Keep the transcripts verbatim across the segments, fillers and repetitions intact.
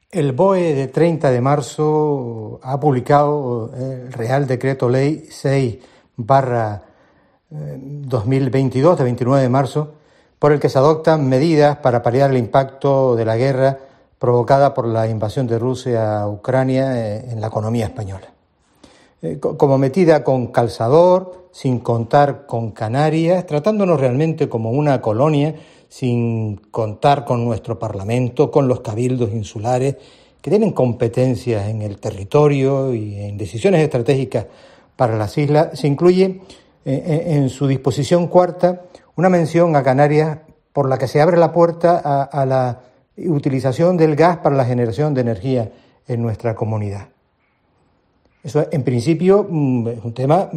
El B O E de treinta de marzo ha publicado el Real Decreto Ley seis barra dos mil veintidós de veintinueve de marzo, por el que se adoptan medidas para paliar el impacto de la guerra provocada por la invasión de Rusia a Ucrania en la economía española. Como metida con calzador, sin contar con Canarias, tratándonos realmente como una colonia, sin contar con nuestro Parlamento, con los cabildos insulares, que tienen competencias en el territorio y en decisiones estratégicas para las islas, se incluye en su disposición cuarta una mención a Canarias por la que se abre la puerta a, a la utilización del gas para la generación de energía en nuestra comunidad. Eso, en principio, es un tema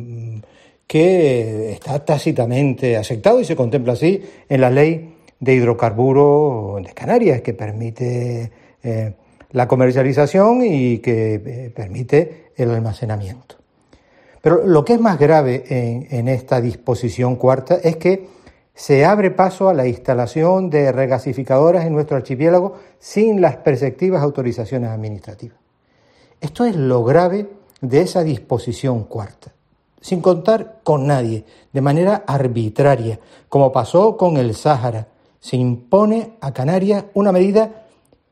que está tácitamente aceptado y se contempla así en la Ley de Hidrocarburos de Canarias, que permite eh, la comercialización y que eh, permite el almacenamiento. Pero lo que es más grave en, en esta disposición cuarta es que se abre paso a la instalación de regasificadoras en nuestro archipiélago sin las preceptivas autorizaciones administrativas. Esto es lo grave de esa disposición cuarta, sin contar con nadie, de manera arbitraria, como pasó con el Sáhara. Se impone a Canarias una medida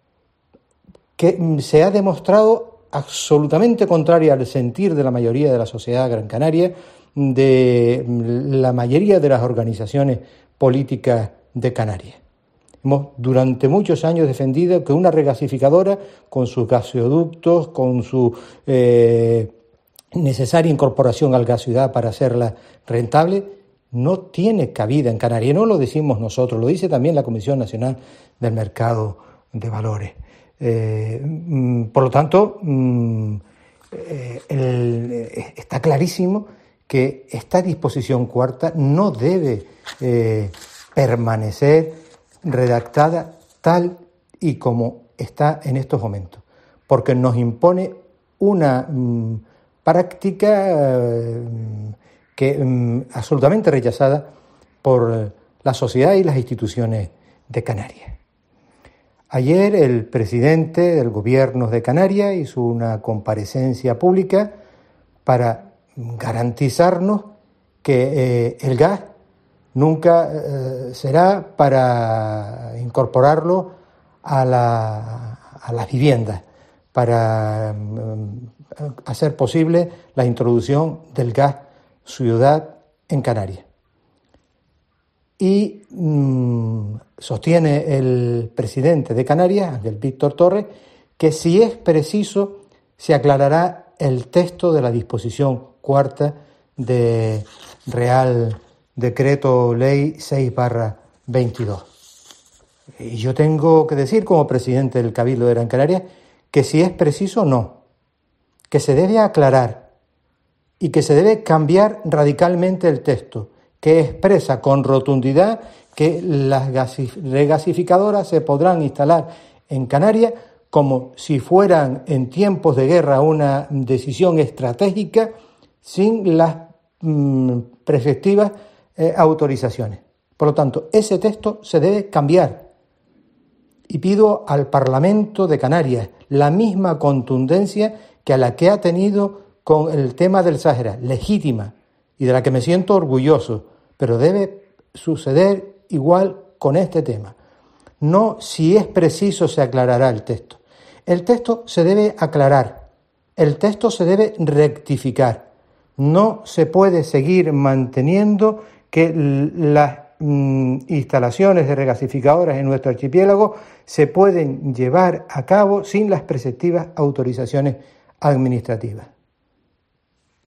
que se ha demostrado absolutamente contraria al sentir de la mayoría de la sociedad gran canaria, de la mayoría de las organizaciones políticas de Canarias. Hemos durante muchos años defendido que una regasificadora, con sus gasoductos, con su eh, necesaria incorporación al gas ciudad para hacerla rentable, no tiene cabida en Canarias. No lo decimos nosotros, lo dice también la Comisión Nacional del Mercado de Valores. Eh, por lo tanto, eh, el, está clarísimo que esta disposición cuarta no debe eh, permanecer redactada tal y como está en estos momentos, porque nos impone una mm, práctica eh, que mm, absolutamente rechazada por la sociedad y las instituciones de Canarias. Ayer el presidente del Gobierno de Canarias hizo una comparecencia pública para garantizarnos que eh, el gas nunca eh, será para incorporarlo a, la, a las viviendas, para eh, hacer posible la introducción del gas ciudad en Canarias. Y mmm, sostiene el presidente de Canarias, Ángel Víctor Torres, que si es preciso se aclarará el texto de la disposición cuarta de Real Decreto Ley seis barra veintidós. Y yo tengo que decir, como presidente del Cabildo de Gran Canaria, que si es preciso, no, que se debe aclarar y que se debe cambiar radicalmente el texto, que expresa con rotundidad que las regasificadoras se podrán instalar en Canarias como si fueran en tiempos de guerra una decisión estratégica sin las mmm, preceptivas eh, autorizaciones. Por lo tanto, ese texto se debe cambiar y pido al Parlamento de Canarias la misma contundencia que a la que ha tenido con el tema del Sáhara, legítima y de la que me siento orgulloso, pero debe suceder igual con este tema. No si es preciso se aclarará el texto. El texto se debe aclarar, el texto se debe rectificar. No se puede seguir manteniendo que las mm, instalaciones de regasificadoras en nuestro archipiélago se pueden llevar a cabo sin las preceptivas autorizaciones administrativas.